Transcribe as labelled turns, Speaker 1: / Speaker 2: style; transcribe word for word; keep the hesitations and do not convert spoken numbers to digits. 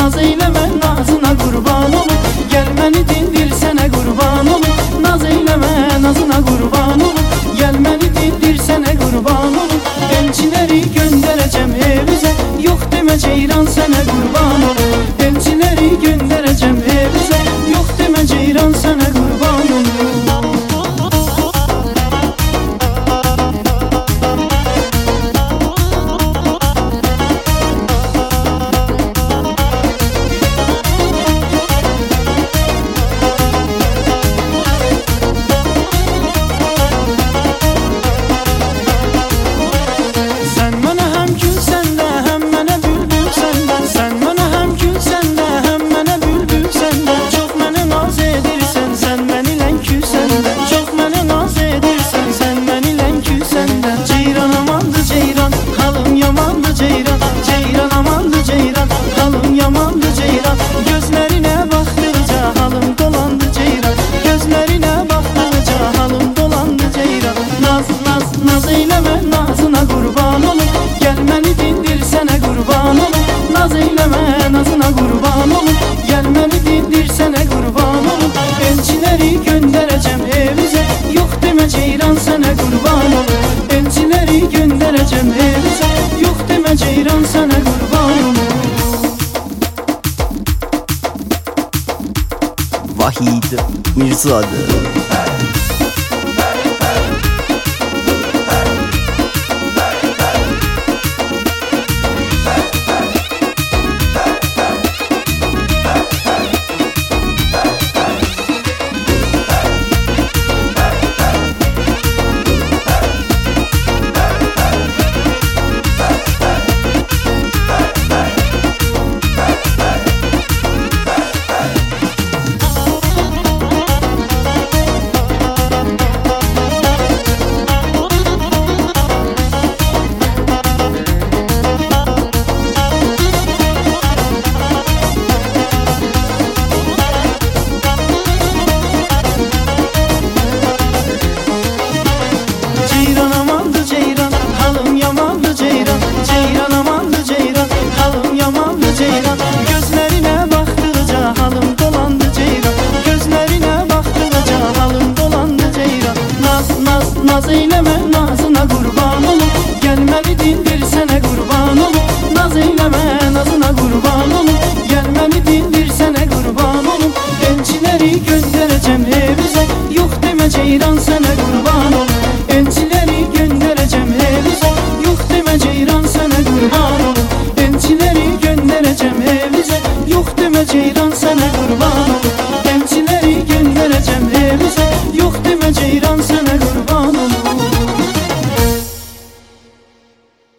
Speaker 1: naz eyleme, nazına kurban olum. Gel məni dindirsənə qurban olum. Naz eyleme, nazına kurban olum. Gel məni dindirsənə qurban olum. Elçiləri göndərəcəm evizə, yox demə ceyran sənə qurban olum. Elçiləri göndərəcəm evizə, yox demə ceyran sənə qurban olum. Naz eyleme, nazına kurban olum. Gel məni dindirsənə qurban olum. Naz eyleme, nazına kurban olum. Gel məni dindirsənə qurban olum. Elçiləri göndərəcəm evizə, yox demə ceyran sənə qurban olum. Elçiləri göndərəcəm evizə, yox demə ceyran sənə qurban olum.
Speaker 2: Vahid Mirzadır.
Speaker 1: Naz eyleme, nazına kurban olum. Gel məni dindirsənə qurban olum. Naz eyleme, nazına kurban olum. Gel məni dindirsənə qurban olum. Elçiləri göndərəcəm evizə, yox demə ceyran sənə qurban olum. Elçiləri göndərəcəm evizə, yox demə ceyran sənə qurban olum. Elçiləri göndərəcəm evizə, yox demə ceyran sənə qurban olum.